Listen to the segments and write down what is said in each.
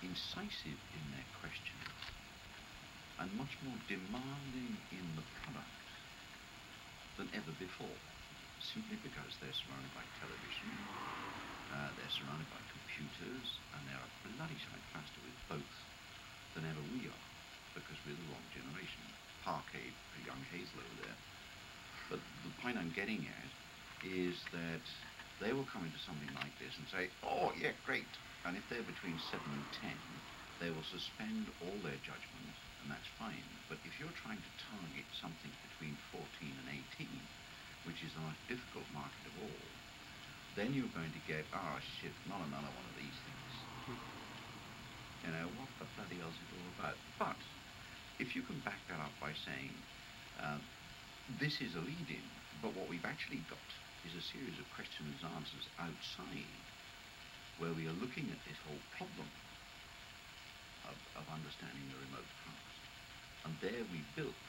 incisive in their questions and much more demanding in the product than ever before, simply because they're surrounded by television, they're surrounded by computers, and they're a bloody sight faster with both than ever we are, because we're the wrong generation. Park a young Hazel over there. But the point I'm getting at is that they will come into something like this and say, oh, yeah, great. And if they're between 7 and 10, they will suspend all their judgment, and that's fine. But if you're trying to target something between 14 and 18, which is the most difficult market of all, then you're going to get, shit, not another one of these things. You know, what the bloody hell is it all about? But if you can back that up by saying, this is a lead-in, but what we've actually got is a series of questions and answers outside where we are looking at this whole problem of understanding the remote past. And there we built,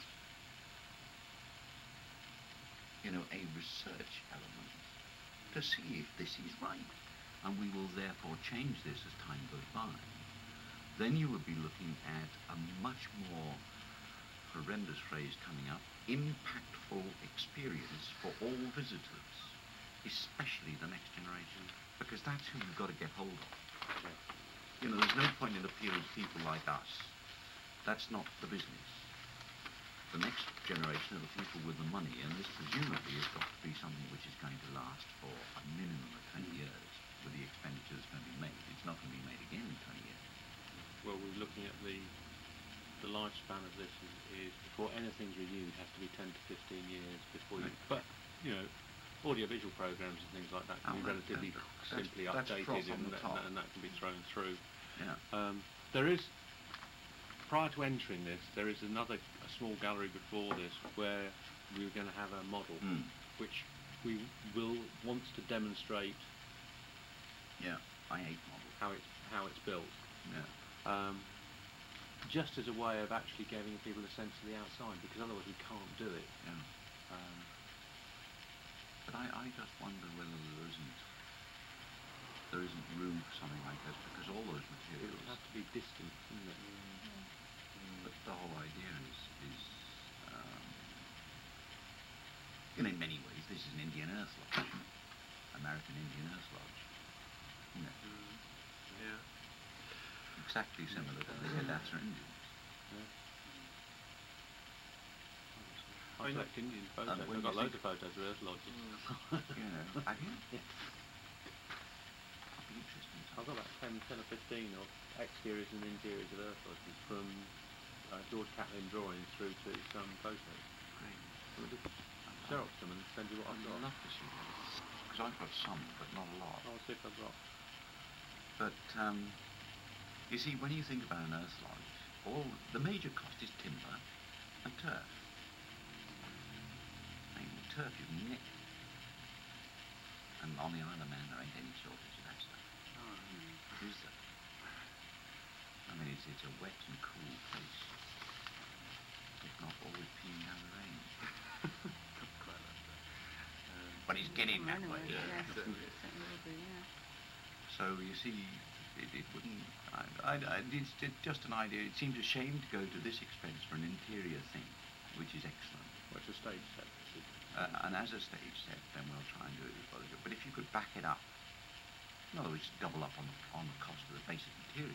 a research element to see if this is right. And we will therefore change this as time goes by. Then you would be looking at a much more horrendous phrase coming up, impactful experience for all visitors, especially the next generation, because that's who you've got to get hold of. There's no point in appealing to people like us. That's not the business. The next generation are the people with the money, and this presumably has got to be something which is going to last for a minimum of 20 years with the expenditure that's going to be made. It's not going to be made again in 20 years. Well, we're looking at the lifespan of this is before anything's renewed has to be 10 to 15 years before you... But, audio-visual programs and things like that can be relatively simply updated and that can be thrown through. Yeah. There is, prior to entering this, there is a small gallery before this where we were going to have a model which we wants to demonstrate I8 model. How it's built. Yeah. Just as a way of actually giving people a sense of the outside, because otherwise we can't do it. Yeah. But I just wonder whether there isn't room for something like this, because all those materials... It would have to be distant, wouldn't it? But the whole idea is in many ways, this is an Indian Earth Lodge, American Indian Earth Lodge, isn't it? Yeah. Exactly similar to the Hidatsa Indians. I collect Indian photos. I've got loads of photos of Earth Lodges. Have you? Yeah. That'd be interesting. I've got about 10 or 15 of exteriors and interiors of Earth Lodges, from George Catlin drawings through to some photos. Great. We'll just Xerox them and send you what I've got. I'd love to see those, because I've got some, but not a lot. I'll see if I've got. But, you see, when you think about an Earth Lodge, the major cost is timber and turf. Turf is nick. And on the Isle of Man there ain't any shortage of that stuff. What is there? I mean, it's a wet and cool place. It's not always peeing down the rain. Quite like that. But it's getting that way. Yes, So you see, it wouldn't... it's just an idea. It seems a shame to go to this expense for an interior thing, which is excellent. Well, it's a stage set. And as a stage set, then we'll try and do it as well as good. But if you could back it up, in other words, double up on the cost of the basic material,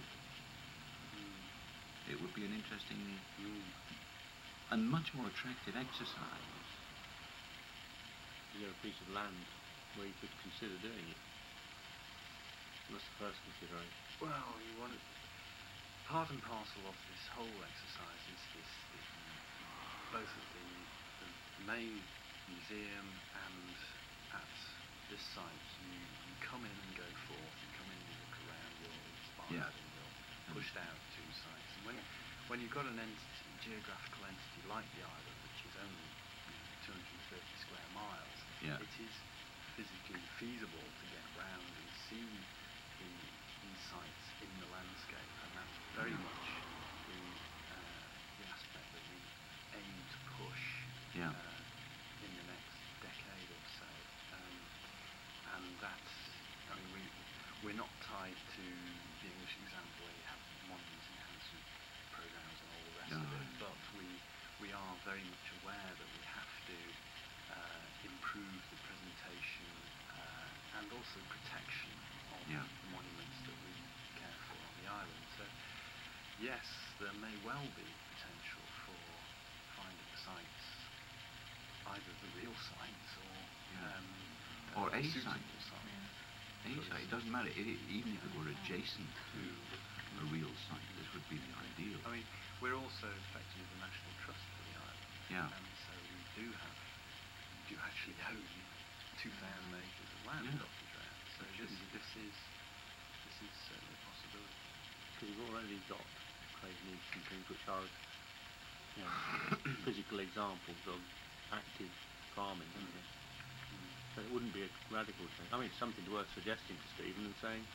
it would be an interesting and much more attractive exercise. Is there a piece of land where you could consider doing it? That's the first consideration. Well, you want it. Part and parcel of this whole exercise is both at the main museum and at this site, you come in and go forth, you come in and look around, you're inspired and you're pushed out to sites. And when you've got an entity, geographical entity like the island, which is only 230 square miles, it is physically feasible to get round and see these sites in the landscape, and that's very much the aspect that we aim to push in the next decade or so, and that's, we're not tied to the English example where you have monuments enhancement programs and all the rest Yeah. of it, but we are very much aware that we have to improve the presentation and also protection of Yeah. the monuments that we care for on the island. So yes, there may well be potential for finding sites, either the real sites or Yeah. Or a suitable site. sites. Any site, it doesn't matter. Even if it were adjacent to a real site, this would be the ideal. I mean, we're also effectively the National Trust for the island. Yeah. And so we do actually own 2,000 acres of land Yeah. off the Drown. So this is certainly a possibility. Because you've already got Craig Neeps and things which are, you know, physical examples of active farming, isn't it? So it wouldn't be a radical change. I mean, it's something worth suggesting to Stephen and saying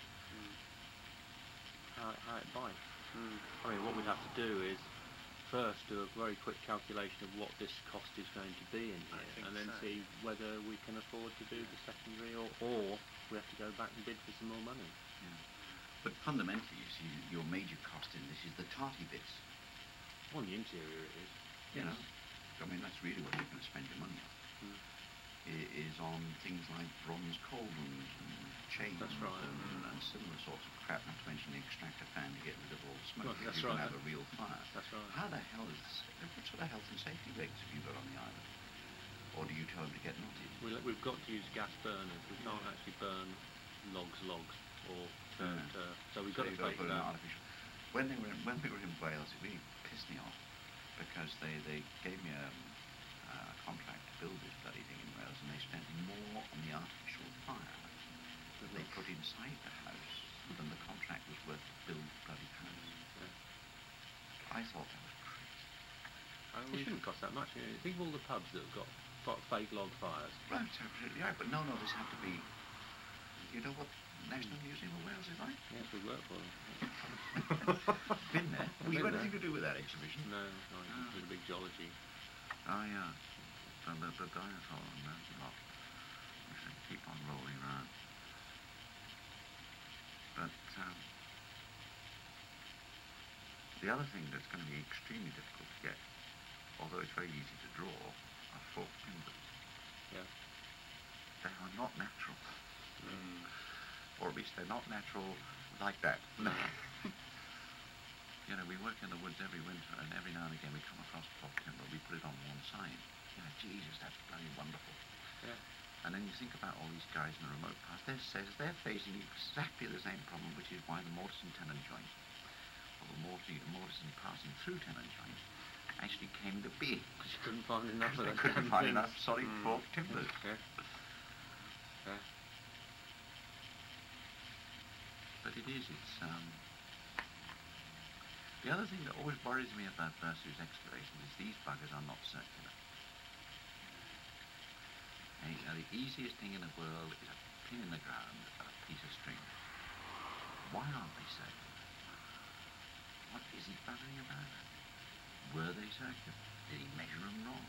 how it bites. I mean, what we'd have to do is first do a very quick calculation of what this cost is going to be in I here, think and then so. see whether we can afford to do the secondary, or we have to go back and bid for some more money. Yeah. But fundamentally, you see, your major cost in this is the tarty bits. On the interior it is. You know, I mean, that's really what you're going to spend your money on. Is on things like bronze cauldrons and chains That's right. and similar sorts of crap, not to mention the extractor fan to get rid of all the smoke. Well, if that's you can right. have a real fire. That's right. How the hell what sort of health and safety regs have you got on the island? Or do you tell them to get knotted? We've got to use gas burners. We can't actually burn logs, or turf. So we've got to you've got face to put in that. artificial. When we were in Wales, it really pissed me off because they gave me a contract to build this bloody thing in Wales, and they spent more on the artificial fire that they put inside the house than the contract was worth to build the bloody house. I thought that was crazy. It shouldn't cost that much. You know, think of all the pubs that have got fake log fires. Right, absolutely right, but no, this had to be. You know what National Museum of Wales is like? Yes, we work for them. Been there. Have you Been got anything there. to do with that exhibition? No, it's a big geology. Oh yeah, the dinosaur and that lot, which they keep on rolling around. But the other thing that's going to be extremely difficult to get, although it's very easy to draw, are forked timbers. Yeah. They are not natural, or at least they're not natural like that. You know, we work in the woods every winter, and every now and again we come across forked timber. We put it on one side. You know, Jesus, that's bloody wonderful. Yeah. And then you think about all these guys in the remote past. They're facing exactly the same problem, which is why the mortise and tenon joint, or the mortise and passing through tenon joint, actually came to be. Because you couldn't find enough of They that. couldn't find enough solid forked timbers. Yeah. Yeah. But it's the other thing that always worries me about Bersu's excavations is these buggers are not circular. And, you know, the easiest thing in the world is a pin in the ground and a piece of string. Why aren't they circular? What is he buggering about? Were they circular? Did he measure them wrong?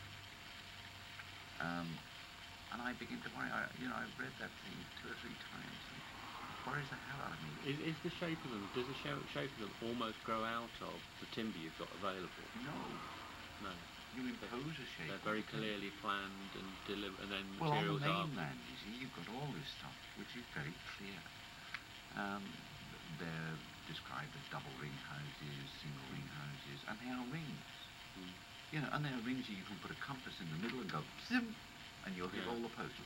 And I begin to worry. I've read that thing 2 or 3 times. It worries the hell out of me. Is the shape of them, does the shape of them almost grow out of the timber you've got available? No. No. You impose a shape. They're very clearly planned and and then Well, on materials the are. mainland, you see, you've got all this stuff, which is very clear. They're described as double ring houses, single ring houses, and they are rings. You know, and they are rings that you can put a compass in the middle and go zim, and you'll hit all the posts.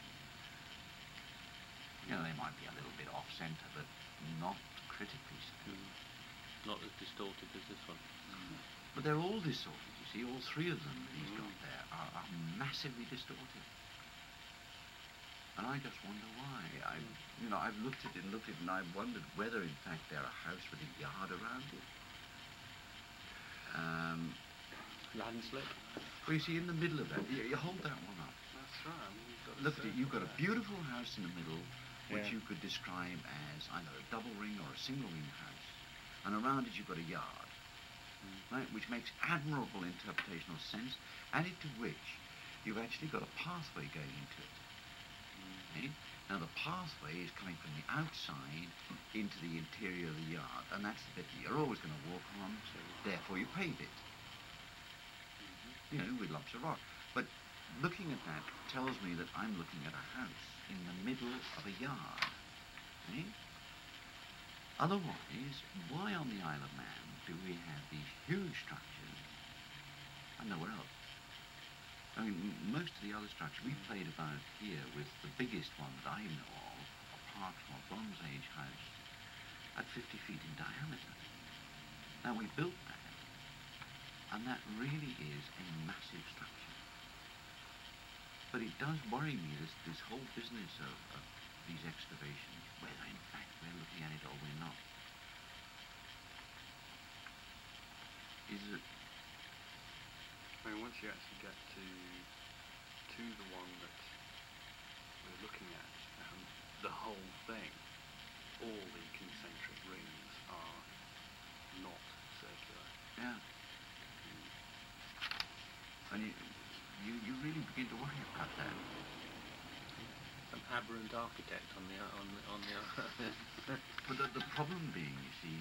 You know, they might be a little bit off-centre, but not critically so. Not as distorted as this one. But they're all distorted, you see. All 3 of them that he's got there are massively distorted. And I just wonder why. I've looked at it, and I've wondered whether, in fact, they're a house with a yard around it. Landslip. Well, you see, in the middle of that, you hold that one up. That's right. I mean, Look at it. You've got a beautiful house in the middle, which Yeah. you could describe as either a double ring or a single ring house, and around it you've got a yard, right, which makes admirable interpretational sense, added to which you've actually got a pathway going into it. Now the pathway is coming from the outside into the interior of the yard, and that's the bit that you're always going to walk on, so therefore you pave it. You know, with lumps of rock. But looking at that tells me that I'm looking at a house in the middle of a yard. Eh? Otherwise, why on the Isle of Man do we have these huge structures and nowhere else? I mean, most of the other structures, we played about here with the biggest one that I know of, apart from a Bronze Age house, at 50 feet in diameter. Now, we built that, and that really is a massive structure. But it does worry me, this whole business of these excavations, whether in fact we're looking at it or we're not. Is it... I mean, once you actually get to the one that we're looking at, the whole thing, all the concentric rings are not circular. Yeah. And you really begin to worry about that. Some aberrant architect on the But the problem being, you see,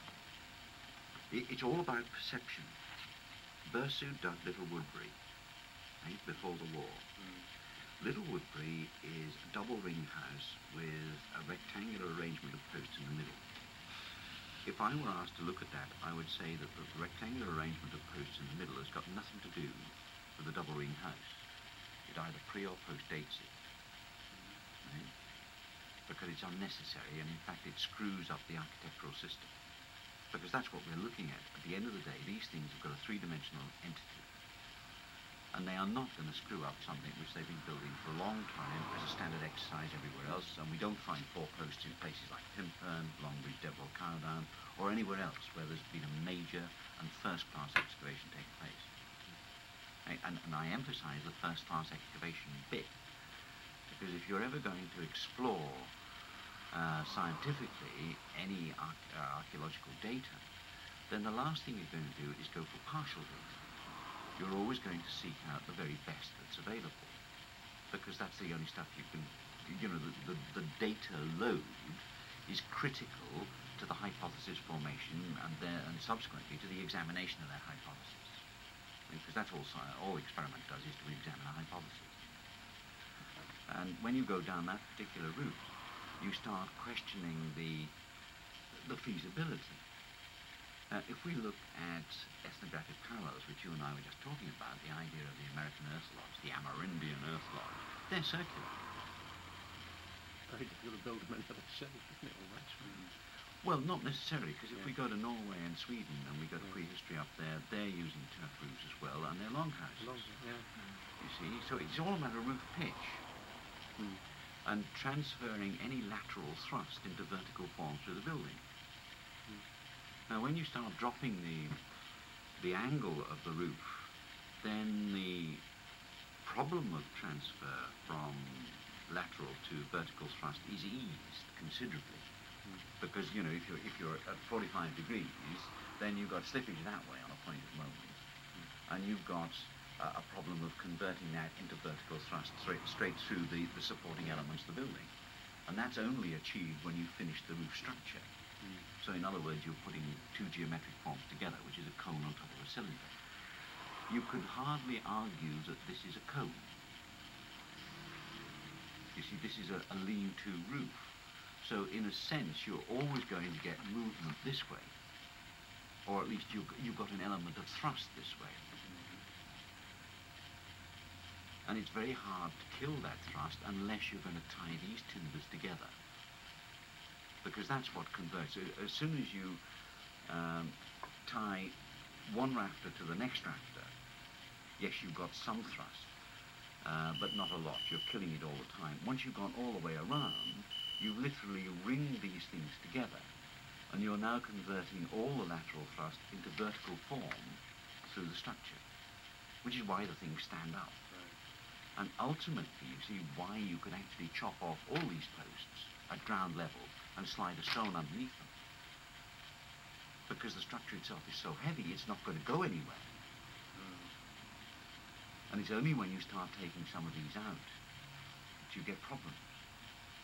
it's all about perception. Bersude dug Little Woodbury, right, before the war. Little Woodbury is a double ring house with a rectangular arrangement of posts in the middle. If I were asked to look at that, I would say that the rectangular arrangement of posts in the middle has got nothing to do with the double ring house. It either pre or post dates it, right? Because it's unnecessary, and in fact it screws up the architectural system. Because that's what we're looking at. At the end of the day, these things have got a three-dimensional entity. And they are not going to screw up something which they've been building for a long time as a standard exercise everywhere else. And we don't find four posts in places like Pimpern, Longbridge, Devil, Cowdown, or anywhere else where there's been a major and first-class excavation taking place. And I emphasize the first-class excavation bit. Because if you're ever going to explore scientifically any archaeological data, then the last thing you're going to do is go for partial data. You're always going to seek out the very best that's available, because that's the only stuff you can, you know, the data load is critical to the hypothesis formation and subsequently to the examination of that hypothesis. Because that's all experiment does, is to examine a hypothesis. And when you go down that particular route, you start questioning the feasibility. If we look at ethnographic parallels, which you and I were just talking about, the idea of the American Earth Lodge, the Amerindian Earth Lodge, they're circular. Very difficult to build them in another shape, isn't it, all that? Well, not necessarily, because if we go to Norway and Sweden and we go to prehistory up there, they're using turf roofs as well, and they're long houses. You see, so it's all about a roof pitch. And transferring any lateral thrust into vertical form through the building. Now, when you start dropping the angle of the roof, then the problem of transfer from lateral to vertical thrust is eased considerably. Because, you know, if you're at 45 degrees, then you've got slippage that way on a point of moment. And you've got a problem of converting that into vertical thrust straight through the supporting elements of the building. And that's only achieved when you finish the roof structure. So in other words, you're putting two geometric forms together, which is a cone on top of a cylinder. You could hardly argue that this is a cone. You see, this is a lean-to roof. So in a sense, you're always going to get movement this way. Or at least you've got an element of thrust this way. And it's very hard to kill that thrust unless you're going to tie these timbers together. Because that's what converts. As soon as you tie one rafter to the next rafter, yes, you've got some thrust, but not a lot. You're killing it all the time. Once you've gone all the way around, you literally ring these things together, and you're now converting all the lateral thrust into vertical form through the structure, which is why the things stand up. And ultimately, you see why you could actually chop off all these posts at ground level and slide a stone underneath them. Because the structure itself is so heavy, it's not going to go anywhere. And it's only when you start taking some of these out that you get problems.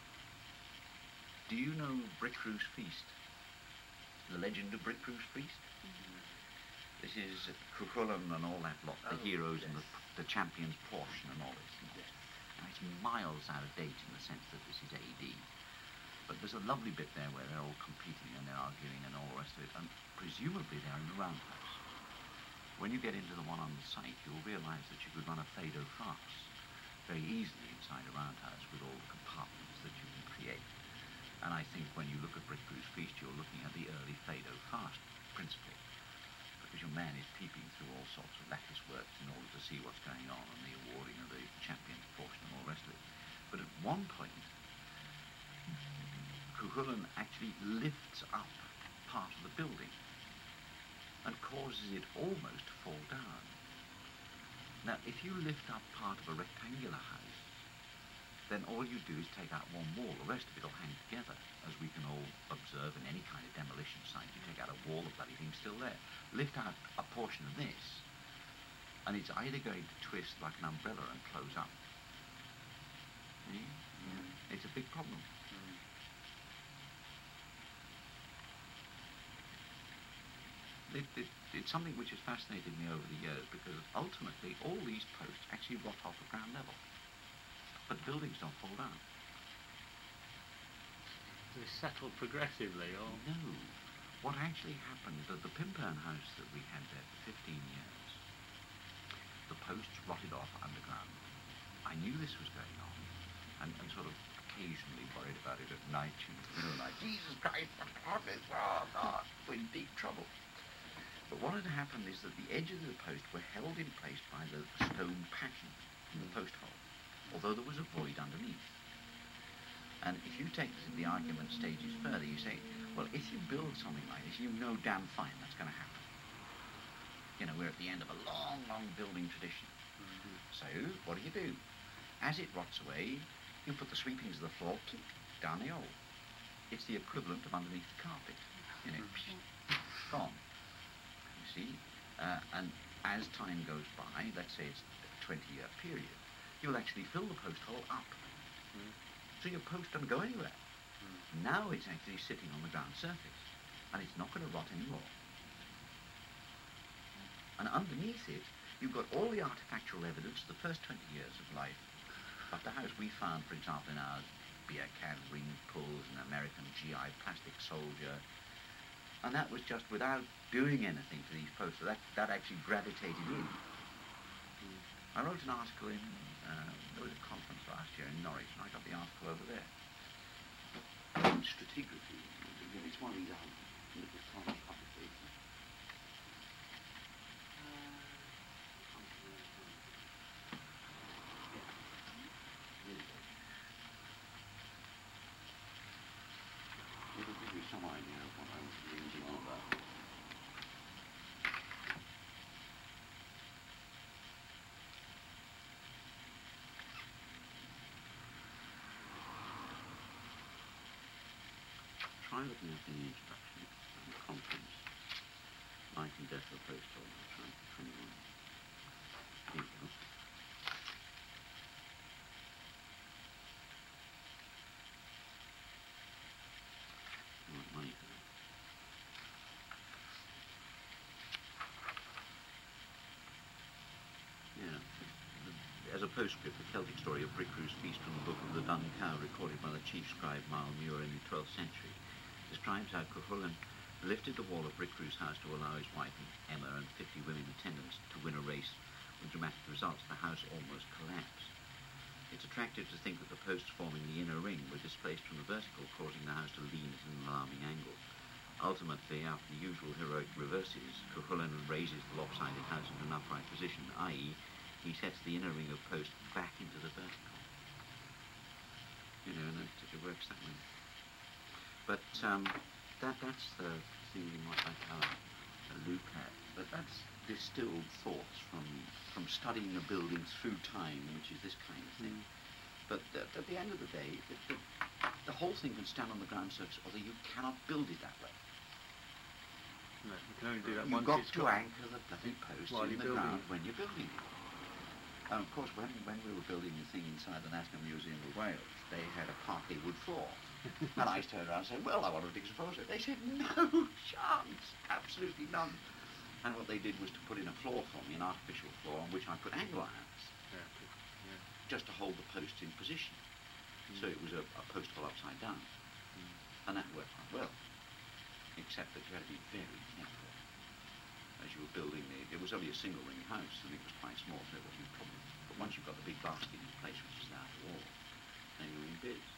Do you know Brick-Crew's Feast? The legend of Brick-Crew's Feast? This is Cuchulainn and all that lot, the heroes and the champions portion and all this. Yes. And it's miles out of date in the sense that this is AD. But there's a lovely bit there where they're all competing and they're arguing and all the rest of it, and presumably they're in the roundhouse. When you get into the one on the site, you'll realise that you could run a Fado farce very easily inside a roundhouse with all the compartments that you can create. And I think when you look at Brick-Crew's Feast, you're looking at the early Fado farce principle, because your man is peeping through all sorts of lattice works in order to see what's going on and the awarding of the champions portion and all the rest of it. But at one point, Cuchulainn actually lifts up part of the building and causes it almost to fall down. Now, if you lift up part of a rectangular house, then all you do is take out one wall. The rest of it will hang together, as we can all observe in any kind of demolition site. You take out a wall, the bloody thing's still there. Lift out a portion of this, and it's either going to twist like an umbrella and close up. See? It's a big problem. It's something which has fascinated me over the years, because ultimately all these posts actually rot off at ground level. But buildings don't fall down. They settle progressively, or? No. What actually happened, the Pimpern house that we had there for 15 years, the posts rotted off underground. I knew this was going on, and sort of occasionally worried about it at night, in the middle of the night. Jesus Christ, what's this? Oh, God, we're in deep trouble. But what had happened is that the edges of the post were held in place by the stone pattern in the post hole, although there was a void underneath. And if you take the argument stages further, you say, well, if you build something like this, you know damn fine that's going to happen. You know, we're at the end of a long, long building tradition. So, what do? As it rots away, you put the sweepings of the floor down the hole. It's the equivalent of underneath the carpet. You know, gone. You see? And as time goes by, let's say it's a 20-year period, you'll actually fill the post hole up. So your post doesn't go anywhere. Now it's actually sitting on the ground surface, and it's not going to rot anymore. And underneath it, you've got all the artifactual evidence of the first 20 years of life of the house. We found, for example, in our beer can ring pulls, an American GI plastic soldier, and that was just without doing anything to these posts. So that actually gravitated in. I wrote an article in, there was a conference last year in Norwich, and I got the article over there. Stratigraphy. It's one of these little tiny publications. It'll give you some idea of what I was reading on about. Try looking at the instruction and contents. Life and death of post hole. Try 21. Here we go. You want money for that? Yeah. As a postscript, the Celtic story of Brick-Crew's Feast from the Book of the Dun Cow, recorded by the chief scribe Mal Muir in the 12th century, describes how Cuchulainn lifted the wall of Brick-Crew's house to allow his wife Emma and 50 women attendants to win a race with dramatic results. The house almost collapsed. It's attractive to think that the posts forming the inner ring were displaced from the vertical, causing the house to lean at an alarming angle. Ultimately, after the usual heroic reverses, Cuchulainn raises the lopsided house into an upright position, i.e., he sets the inner ring of posts back into the vertical. You know, and it works that way. But that's the thing you might like to have a look at. But that's distilled thoughts from studying a building through time, which is this kind of thing. But at the end of the day, the whole thing can stand on the ground surface, although you cannot build it that way. No, you can only do that You've once got it's to anchor the bloody post while in you're the building ground it. when you're building it. And of course, when we were building the thing inside the National Museum of Wales, they had a partly wood floor. And I turned around and said, well, I want to dig some floors. They said, no chance, absolutely none. And what they did was to put in a floor for me, an artificial floor, on which I put angle irons, just to hold the posts in position. So it was a post hole upside down. And that worked quite well, except that you had to be very careful as you were building it was only a single ring house, and it was quite small, so it wasn't a problem. But once you've got the big basket in place, which is now the wall, then you're in biz.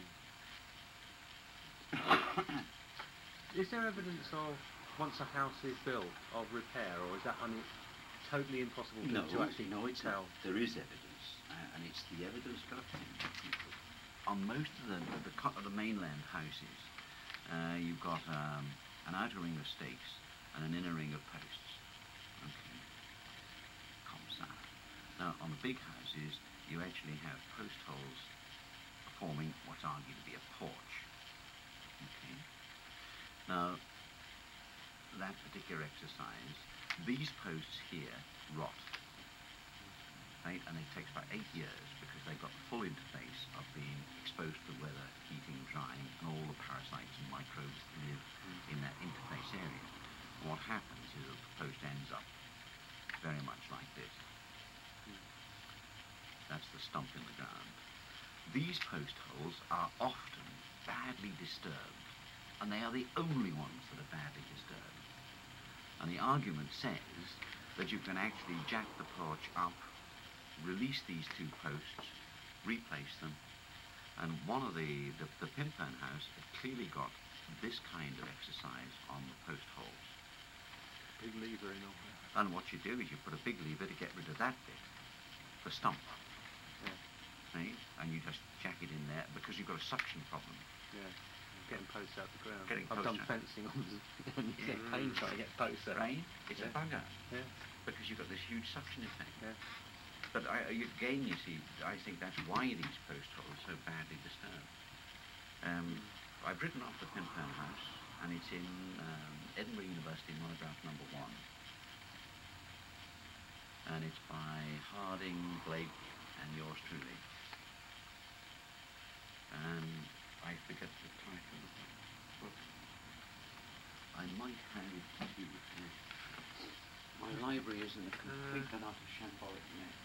Is there evidence of, once a house is built, of repair, or is that totally impossible to actually tell? There is evidence, and it's the evidence got a pen. On most of the mainland houses, you've got an outer ring of stakes and an inner ring of posts. Okay, comme ça. Now, on the big houses, you actually have post holes forming what's argued to be a porch. Okay. Now, that particular exercise, these posts here rot. Right? And it takes about 8 years because they've got the full interface of being exposed to weather, heating, drying, and all the parasites and microbes that live in that interface area. And what happens is that the post ends up very much like this. That's the stump in the ground. These post holes are often badly disturbed, and they are the only ones that are badly disturbed. And the argument says that you can actually jack the porch up, release these two posts, replace them, and one of the Pimpern house had clearly got this kind of exercise on the post holes. Big lever in all that. And what you do is you put a big lever to get rid of that bit, the stump. Yeah. Right? And you just jack it in there because you've got a suction problem. Yeah. Getting posts out the ground. I've done fencing on and you get pain trying to get posts out. Right? It's a bugger. Yeah. Because you've got this huge suction effect. Yeah. But again, you see, I think that's why these post holes are so badly disturbed. I've written off the Pimpern house, and it's in Edinburgh University monograph #1. And it's by Harding, Blake, and yours truly. And I forget the title of the book. I might have it too. My library is in a complete and utter shambolic mess.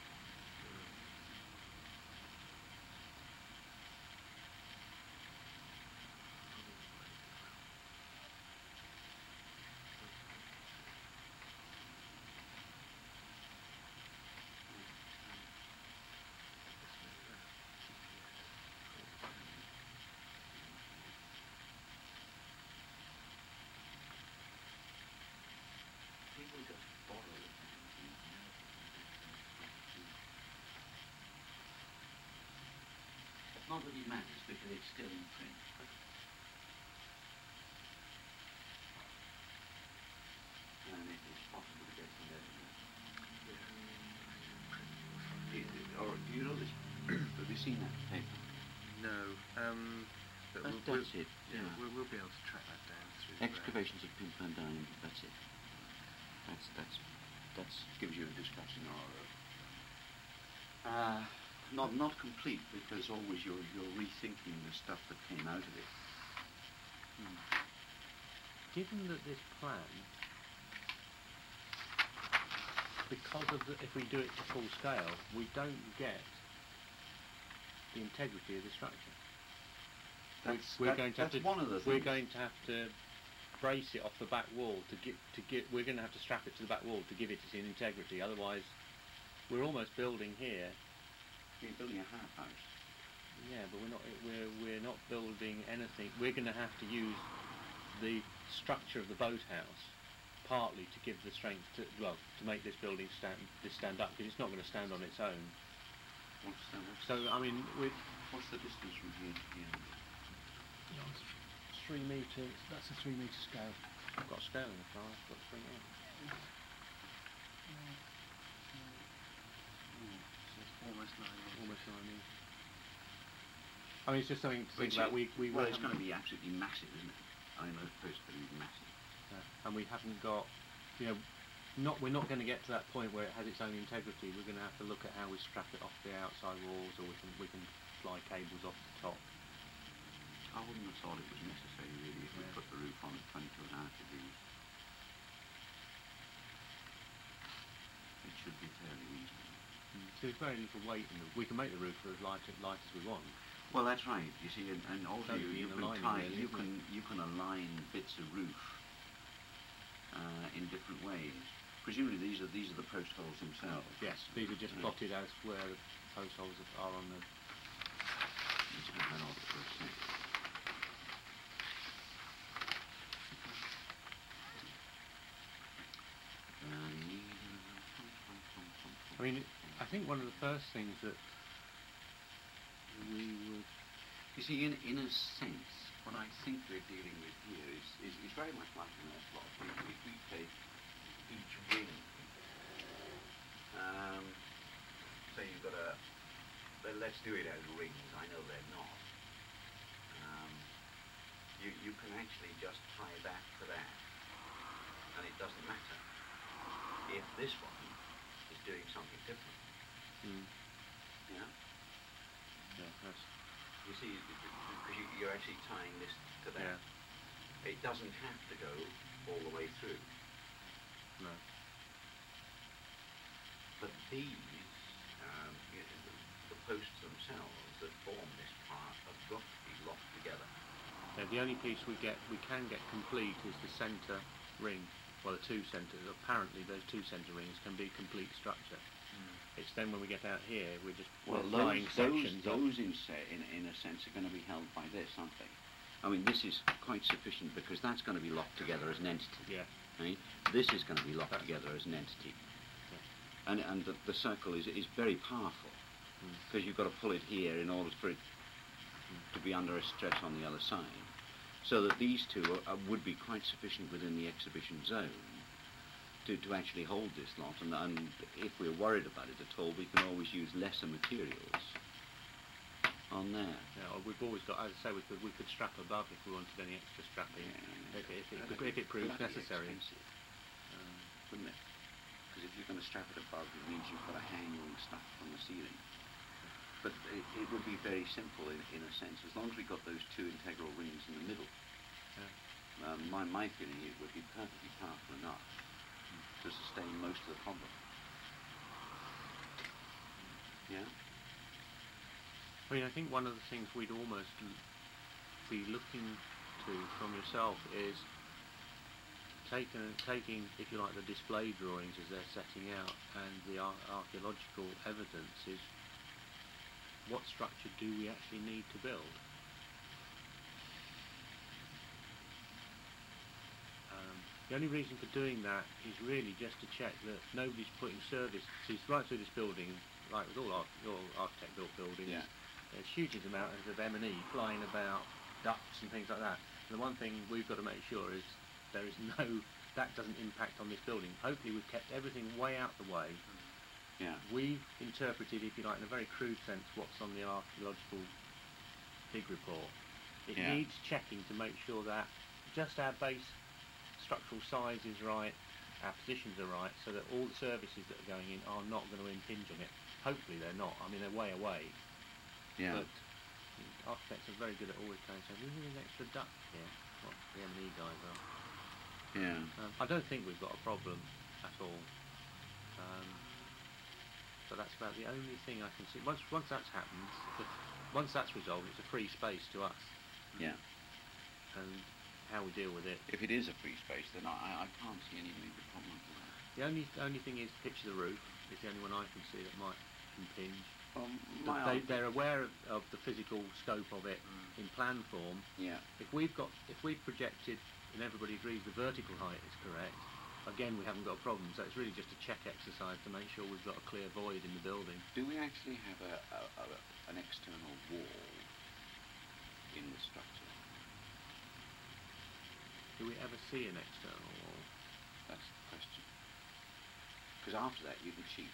People just borrow it. Not that it matters because it's still in print. And it is possible to get some evidence. Or do you know this? Have you seen that paper? No. But That's it. Yeah, we'll be able to track that down through Excavations of Pimpern Diamond. That's it. That gives you a discussion or not complete because always you're rethinking the stuff that came out of it. Given that this plan, because of if we do it to full scale, we don't get the integrity of the structure. We're going to have to brace it off the back wall we're going to have to strap it to the back wall to give it its integrity. Otherwise, we're almost building here. You're building a half house. Yeah, but we're not building anything. We're going to have to use the structure of the boathouse partly to give the strength to make this building stand up, because it's not going to stand on its own. So I mean, what's the distance from here to here? It's 3 metres. That's a 3 metre scale. I've got a scale in the car. I've got 3 meters. almost 9 meters. Almost 9 meters. I mean, it's just something to think about. Well, it's going to be absolutely massive, isn't it? I mean, those posts are going to be massive. And we haven't got, we're not going to get to that point where it has its own integrity. We're going to have to look at how we strap it off the outside walls, or we can fly cables off the top. I wouldn't have thought it was necessary really if we Yeah. put the roof on at 22.5 degrees. It should be fairly reasonable. So there's very little weight in the. We can make the roof as light as we want. Well, that's right. You see, and also Totally you in can aligning, tie, really, isn't it? you can align bits of roof in different ways. Presumably these are the post holes themselves. Yes, these are just Right. plotted as where the post holes are on the. Let's have that off for a sec. I mean, I think one of the first things that we would. You see, in a sense, what I think we're dealing with here is very much like an earth block. If we take each ring, so you've got a, let's do it as rings, I know they're not. You can actually just tie that to that, and it doesn't matter if this one is doing something different. Yeah? Yeah, that's. You see, because you're actually tying this to that. Yeah. It doesn't have to go all the way through. No. But these, the posts themselves that form this part have got to be locked together. The only piece we can get complete is the centre ring. Well, the two centres. Apparently, those two centre rings can be complete structure. It's then when we get out here, we're just flying sections. Those in a sense are going to be held by this, aren't they? I mean, this is quite sufficient because that's going to be locked together as an entity. Yeah. Right? This is going to be locked together as an entity. Yeah. And the circle is very powerful because you've got to pull it here in order for it to be under a stress on the other side. So that these two would be quite sufficient within the exhibition zone to actually hold this lot, and if we're worried about it at all, we can always use lesser materials on there. Yeah, we've always got, as I say, we could strap above if we wanted any extra strapping, if it proves necessary. Wouldn't it? Because if you're going to strap it above, it means you've got to hang stuff from the ceiling. But it would be very simple in a sense, as long as we got those two integral rings in the middle. Yeah. My feeling it would be perfectly powerful enough to sustain most of the problem. Yeah? I mean, I think one of the things we'd almost be looking to from yourself is taking, if you like, the display drawings as they're setting out and the archaeological evidence is what structure do we actually need to build? The only reason for doing that is really just to check that nobody's putting services right through this building, like with all architect-built buildings. Yeah. There's huge amounts of M&E flying about, ducts and things like that. And the one thing we've got to make sure is that doesn't impact on this building. Hopefully we've kept everything way out the way. Yeah. We've interpreted, if you like, in a very crude sense, what's on the archaeological dig report. It needs checking to make sure that just our base structural size is right, our positions are right, so that all the services that are going in are not going to impinge on it. Hopefully they're not. I mean, they're way away. Yeah. But architects are very good at always saying, we need an extra duct here. What the M&E guys are. Yeah. I don't think we've got a problem at all. But that's about the only thing I can see. Once that's happened, once that's resolved, it's a free space to us. Yeah. And how we deal with it. If it is a free space, then I can't see any major problem with that. The only thing is pitch of the roof is the only one I can see that might impinge. They're aware of the physical scope of it in plan form. Yeah. If we've projected and everybody agrees the vertical height is correct, again we haven't got a problem. So it's really just a check exercise to make sure we've got a clear void in the building. Do we actually have an external wall in the structure? Do we ever see an external wall? That's the question. Because after that you can cheat.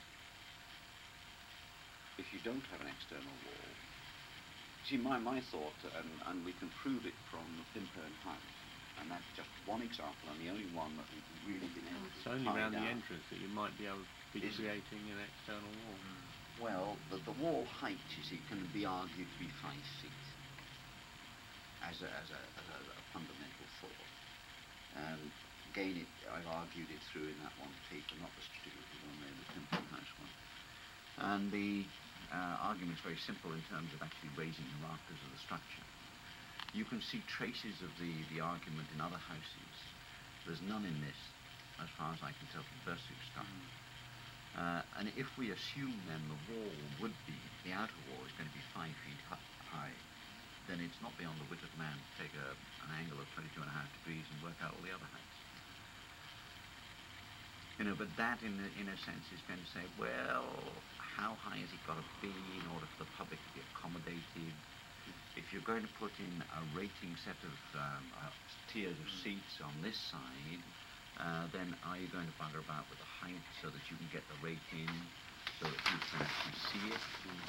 If you don't have an external wall, see my thought, and we can prove it from the Pimperne house, and that's just one example, and the only one that we've really been able to It's only find around the out. entrance that you might be able to be creating an external wall. Well, the wall height, you see, can be argued to be 5 feet. as a fundamental thought. And again, I've argued it through in that one paper, not the stupidity one there, the Temple House one. And the argument's very simple in terms of actually raising the rafters of the structure. You can see traces of the argument in other houses. There's none in this, as far as I can tell from Bersu's stuff. And if we assume then the wall would be, the outer wall is going to be 5 feet high, then it's not beyond the wit of man to take an angle of 22.5 degrees and work out all the other heights. But that in a sense is going to say, well, how high has it got to be in order for the public to be accommodated? If you're going to put in a rating set of tiers of seats on this side, then are you going to bugger about with the height so that you can get the rate in, so that you can actually see it?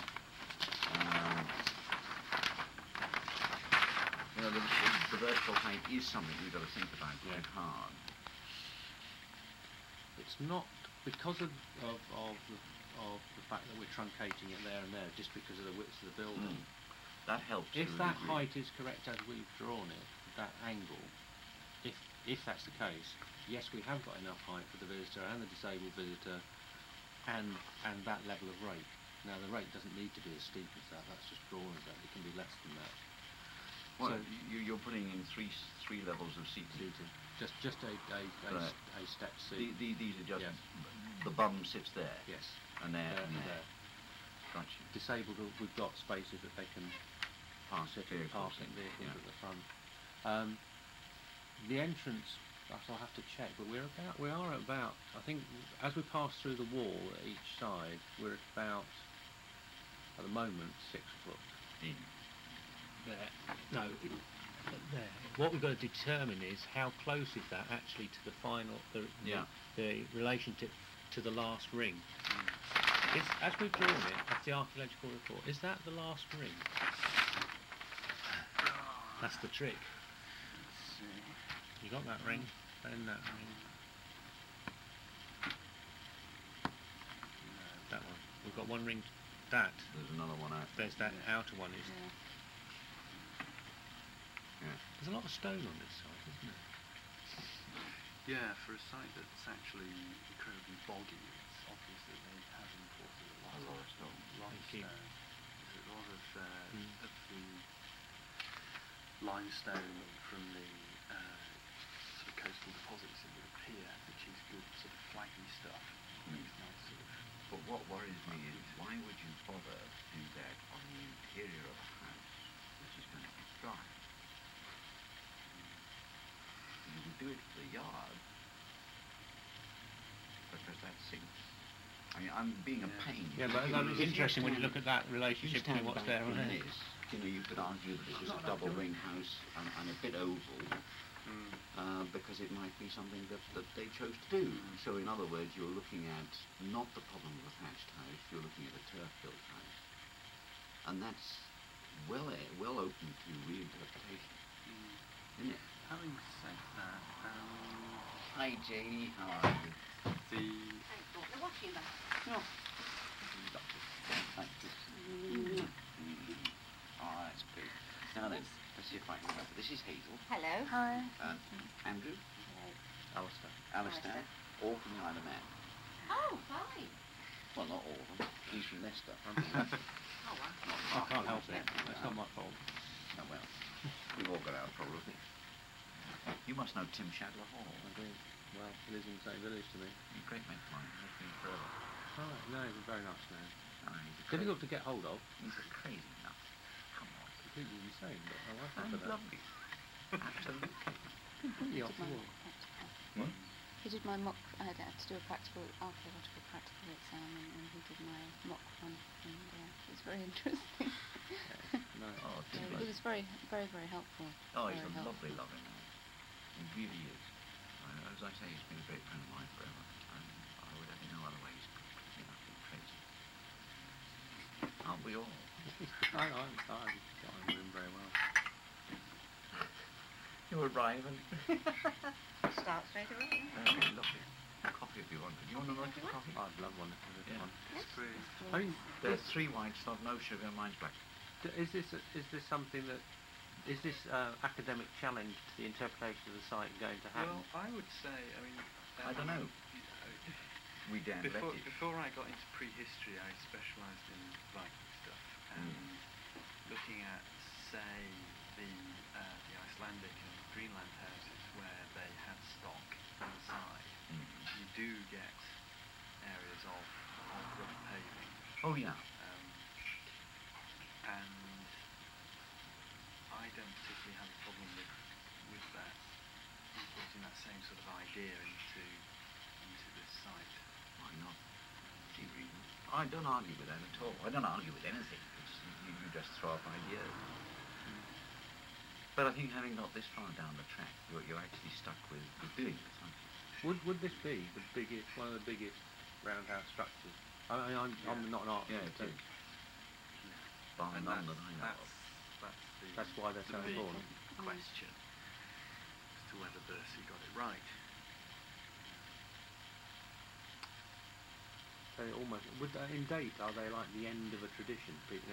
The vertical height is something we've got to think about quite hard. It's not because of the fact that we're truncating it there and there, just because of the width of the building. That helps. If that height is correct as we've drawn it, that angle, if that's the case, yes, we have got enough height for the visitor and the disabled visitor, and that level of rate. Now the rate doesn't need to be as steep as that. That's just drawn as that. It can be less than that. Well, so you're putting in three levels of seating. Just a step seat. These are just the bum sits there. Yes. And there and there. Gotcha. Disabled, we've got spaces that they can park vehicles at the front. The entrance, I'll have to check, but we are about. I think as we pass through the wall at each side, we're at about, at the moment, 6 foot. In. There. No, there. What we've got to determine is how close is that actually to the final, the relationship to the last ring. As we've drawn it, that's the archaeological report. Is that the last ring? That's the trick. You got that ring? Then that ring. That one. We've got one ring. That. There's another one out. There's that outer one. Is. Yeah. There's a lot of stone on this side, isn't there? Yeah, for a site that's actually incredibly boggy, it's obvious that they have imported a lot of stone. There's a lot of the limestone from the sort of coastal deposits that would appear, which is good sort of flaggy stuff. Nice sort of. But what worries me is, why would you bother to do that on the interior of a house which is going to be dry? You would do it for the yard, because that sinks. I mean, I'm being a pain. Yeah, but it's interesting when you look at that relationship between what's there and there. You could argue that it was a double ring house and a bit oval, because it might be something that they chose to do. So in other words, you're looking at not the problem of a thatched house, you're looking at a turf-built house. And that's well open to reinterpretation, isn't it? Having said that, hi Janie, how are you? They're watching that. No. Thank you. Oh, that's good. Now then, let's see if I can remember. This is Hazel. Hello. Hi. Andrew. Hello. Alistair. All from the Isle of Man. Oh, fine. Well, not all of them. He's from Leicester. Oh, wow. I can't help it. It's not my fault. Oh, well. We've all got our problems. You must know Tim Shadler Hall. I do. Well, he lives in the same village to me. He's a great mate of mine. He's been forever. Right, no, he's a very nice man. Difficult to get hold of. He's a crazy nut. Come on. Completely insane, but I like him And for he's that. lovely. Absolutely. Completely off the wall. What? He did my mock, I had to do a archaeological practical exam, and he did my mock one, and it was very interesting. No. Oh, Tim. It was very, very, very helpful. Oh, he's very a helpful. lovely, lovely man. He really is. As I say, he's been a great friend of mine forever. And I would have no other way. He's completely and utterly crazy. Aren't we all? I know him very well. You arrive and... Start straight away. Lovely. Coffee if you want. Do you want another coffee? I'd love one. Yeah. One. it's pretty. I mean, There's 3 whites, no sugar, mine's black. is this something that is this academic challenge to the interpretation of the site going to happen? Well, I would say, I mean, I don't know. We don't let it. Before I got into prehistory, I specialised in Viking stuff, and looking at, say, the Icelandic and Greenland houses where they had stock inside, you do get areas of rough paving. Oh yeah. And I don't particularly have a problem with that, putting that same sort of idea into this site. Why not? I don't argue with that at all. I don't argue with anything. You just throw up ideas. But I think having got this far down the track, you're actually stuck with doing this, aren't you? Would this be one of the biggest roundhouse structures? I'm not an architect. Yeah, it is. Bar none that I know of. That's why they're so big important. question as to whether Bercy got it right. So almost, in date, are they like the end of a tradition?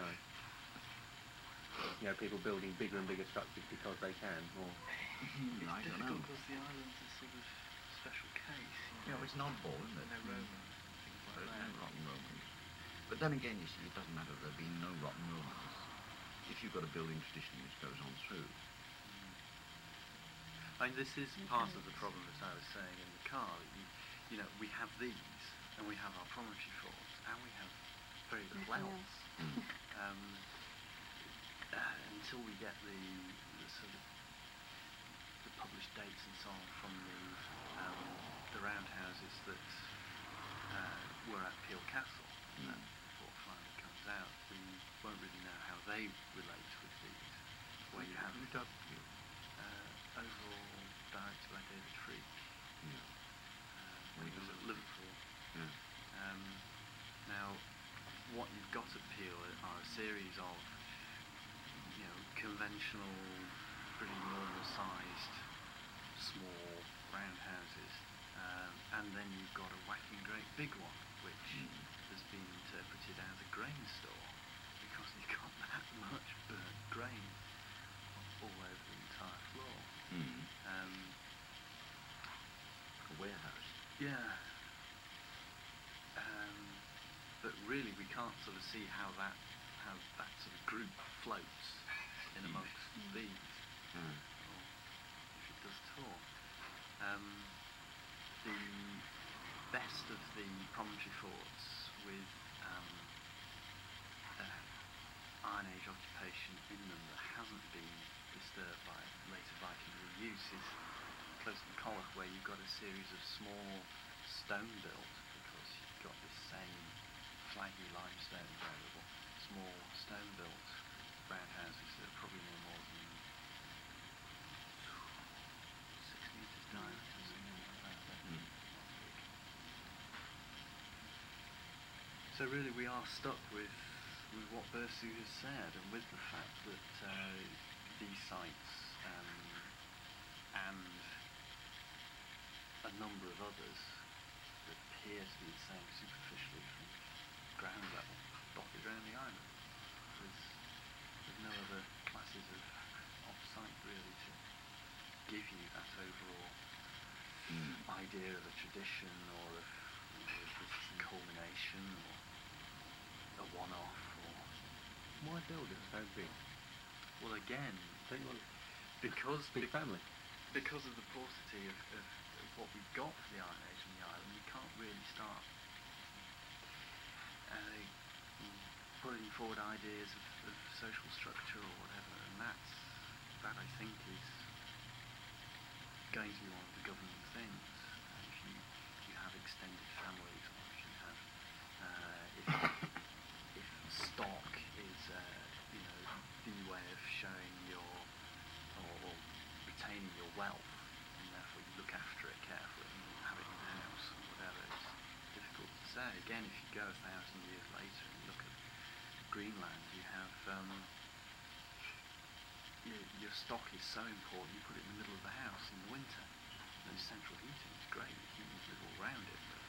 People building bigger and bigger structures because they can, or I don't know. Because the island's a sort of special case. It's not oddball, isn't it? They're Roman, things like There's that. no rotten Romans. But then again, you see, it doesn't matter there being no rotten Romans. If you've got a building tradition which goes on through. I mean, this is part of the problem, as I was saying in the car. That we have these, and we have our promontory forts, and we have very little else. Until we get the sort of the published dates and so on from the roundhouses that were at Peel Castle, before it finally comes out, we won't really know how they relate with these. Where you have overall directed by David Freak. When he was at Liverpool. Now, what you've got at Peel are a series of conventional, pretty normal-sized, small roundhouses, and then you've got a whacking great big one, which has been interpreted as a grain store because you've got that much burnt grain all over the entire floor. A warehouse. Yeah. But really, we can't sort of see how that sort of group floats in amongst these, or if it does at all. The best of the promontory forts with Iron Age occupation in them that hasn't been disturbed by later Viking reuse is close to Colloch, where you've got a series of small stone built, because you've got this same flaggy limestone available, small stone built roundhouses that are probably no more than 6 metres diameter, something like that. So really we are stuck with what Bersu has said, and with the fact that these sites and a number of others that appear to be the same superficially from ground level, dotted around the island. There's no other classes of site really to give you that overall idea of a tradition, or of this culmination, or a one-off, or... Why build it so big? Well, again, Don't you want because big family? because of the paucity of what we've got for the Iron Age on the island, we can't really start putting forward ideas of social structure or whatever, and that I think is going to be one of the governing things. If you have extended families, or if you have if stock is the way of showing your or retaining your wealth, and therefore you look after it carefully and have it in the house or whatever, it's difficult to say. Again, if you go 1,000 years later and look at Greenland, you have your stock is so important, you put it in the middle of the house in the winter. There's central heating, it's great, the humans live all around it, but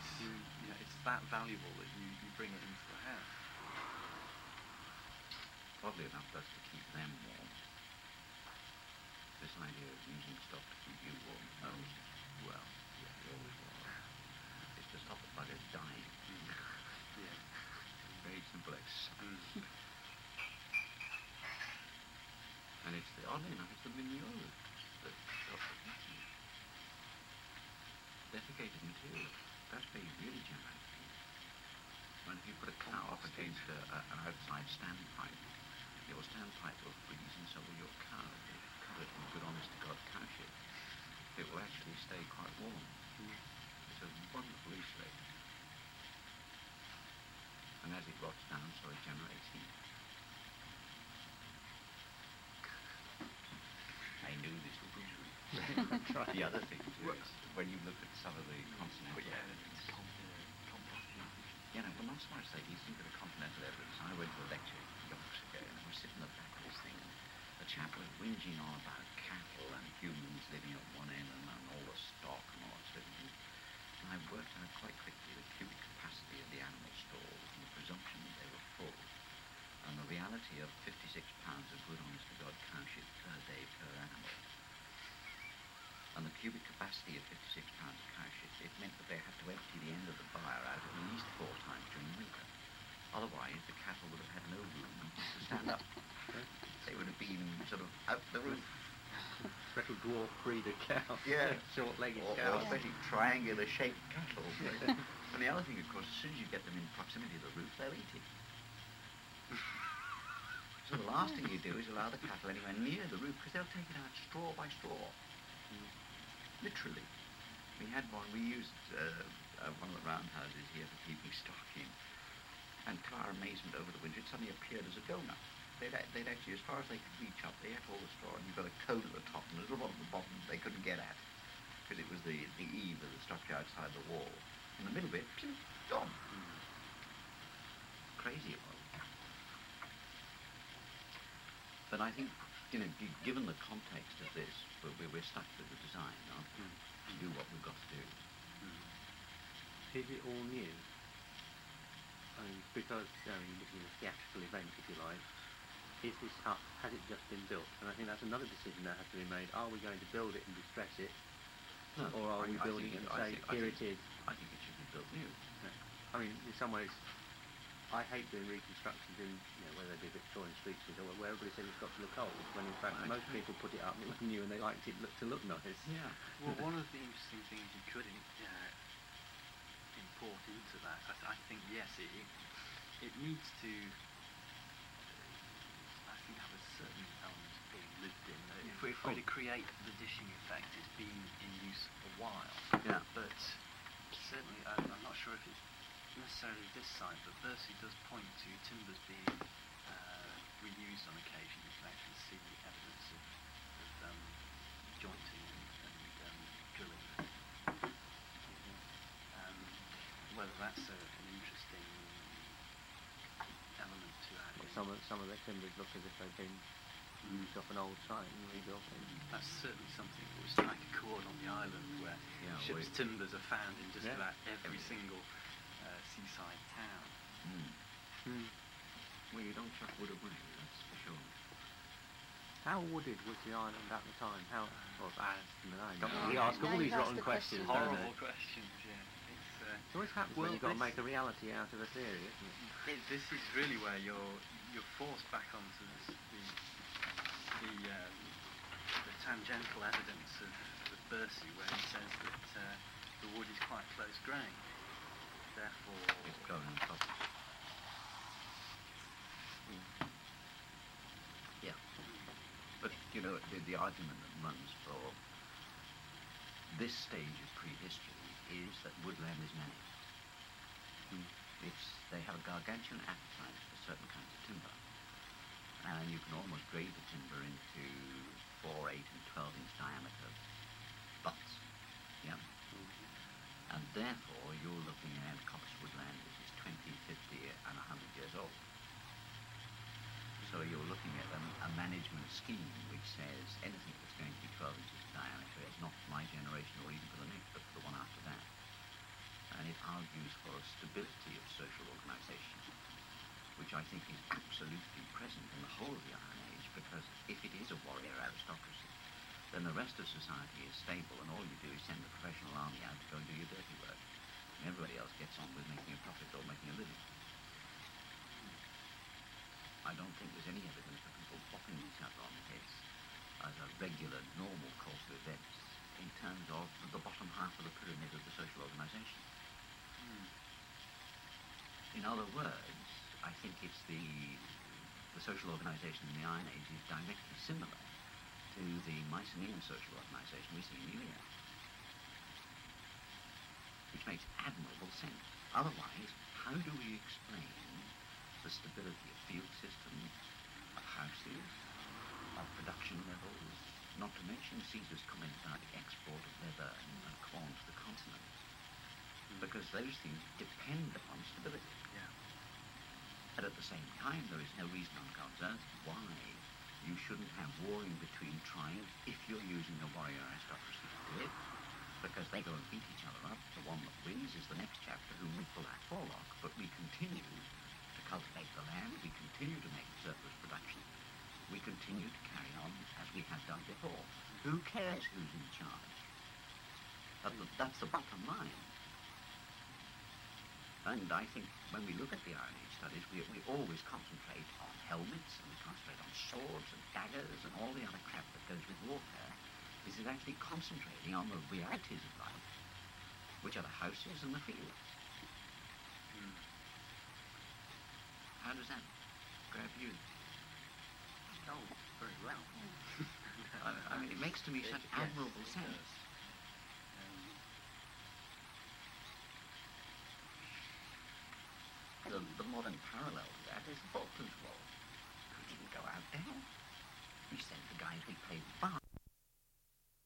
it's that valuable that you bring it into the house. oddly enough, does to keep them warm. This idea of using stuff to keep you warm, well, yeah, you always will. It's to stop the buggers dying. Yeah. Very simple exercise. And it's oddly enough, it's the manure that stops it happening. Desiccated material, that's where you really generate heat. When if you put a cow up against an outside standpipe, your standpipe will freeze and so will your cow. If you cover it in good honest to God cow shit, it will actually stay quite warm. It's a wonderful insulator. And as it rots down, so it generates heat. I knew this would be true. The other thing too is when you look at some of the continental evidence, well, not so much that you think of the continental evidence. I went to a lecture yonks ago, and I was sitting at the back of this thing, and the chap was whinging on about cattle and humans living at one end and all the stock and all that sort of thing. And I worked out quite quickly the cubic capacity of the animal stalls and the presumption that they were full, and the reality of 56 pounds of good honest to God cow shit per day per animal. And the cubic capacity of 56 pounds of cow shit, it meant that they had to empty the end of the byre out at least 4 times during winter. Otherwise, the cattle would have had no room to stand up. They would have been sort of out the roof. Special dwarf breeder cow. Yeah. Short-legged Or cow. very triangular-shaped cattle. And the other thing, of course, as soon as you get them in proximity to the roof, they'll eat it. So the last thing you do is allow the cattle anywhere near the roof, because they'll take it out straw by straw. Literally. We had one, we used one of the roundhouses here for keeping stock in. And to our amazement over the winter, it suddenly appeared as a donut. They'd actually, as far as they could reach up, they ate all the straw, and you've got a cone at the top and a little one at the bottom they couldn't get at, because it was the eave of the structure outside the wall. In the middle bit, gone. Crazy it was. But I think, given the context of this, we're stuck with the design, aren't we? To do what we've got to do. Is it all new? I mean, because looking at a theatrical event, if you like, is this hut, has it just been built? And I think that's another decision that has to be made. Are we going to build it and distress it? No, or are we building it and say, here it is? I think it should be built new. I mean, in some ways, I hate doing reconstructions in, whether they be Victorian streets or where everybody says it's got to look old, when in fact most people put it up and it was new and they liked it to look nice. Yeah. Well, one of the interesting things you could import into that, I think, yes, it needs to, I think, have a certain element of being lived in. If we're to create the dishing effect, it's been in use a while. Yeah. But certainly, I'm not sure if it's necessarily this side, but Bercy does point to timbers being reused on occasion. You can actually see evidence of jointing and drilling. Whether that's an interesting element to add. Some of the timbers look as if they've been used off an old site and rebuilt. That's certainly something that would strike a chord on the island, where ships' timbers are found in just about every single seaside town. Well, you don't chuck wood away, that's for sure. How wooded was the island at the time? We ask all these rotten questions, question. don't Horrible they? questions, yeah. It always happens when you've got to make a reality out of a theory, isn't it? This is really where you're forced back onto the tangential evidence of Bercy, where he says that the wood is quite close grained. Therefore, It's grown on top. Yeah. But, the argument that runs for this stage of prehistory is that woodland is managed. They have a gargantuan appetite for certain kinds of timber. And you can almost grade the timber into 4, 8 and 12-inch diameter butts. Yeah. And therefore, you're looking at coppice woodland which is 20, 50 and 100 years old. So you're looking at a management scheme which says anything that's going to be 12 inches in diameter is not for my generation or even for the next, but for the one after that. And it argues for a stability of social organisation. which I think is absolutely present in the whole of the Iron Age, because if it is a warrior aristocracy, then the rest of society is stable, and all you do is send the professional army out to go and do your dirty work. And everybody else gets on with making a profit or making a living. I don't think there's any evidence of people bopping each other on the heads as a regular, normal course of events in terms of the bottom half of the pyramid of the social organisation. In other words, I think it's the social organisation in the Iron Age is directly similar to the Mycenaean social organisation we see in Ilya, which makes admirable sense. Otherwise, how do we explain the stability of field systems, of houses, of production levels, not to mention Caesar's comment about the export of leather and corn to the continent, because those things depend upon stability. Yeah. And at the same time, there is no reason on God's earth why you shouldn't have warring between tribes if you're using a warrior aristocracy to do it, because they go and beat each other up. The one that wins is the next chapter, who we pull our forelock, but we continue to cultivate the land, we continue to make surplus production, we continue to carry on as we have done before. Who cares who's in charge? That's the bottom line. And I think when we look at the Iron Age studies, we always concentrate on helmets, and we concentrate on swords and daggers and all the other crap that goes with warfare. This is actually concentrating on the realities of life, which are the houses and the fields. How does that grab you? Oh, very well. I mean, it makes to me such admirable sense. The modern parallel to that is the Falklands War. We didn't go out there. We sent the guys we paid vast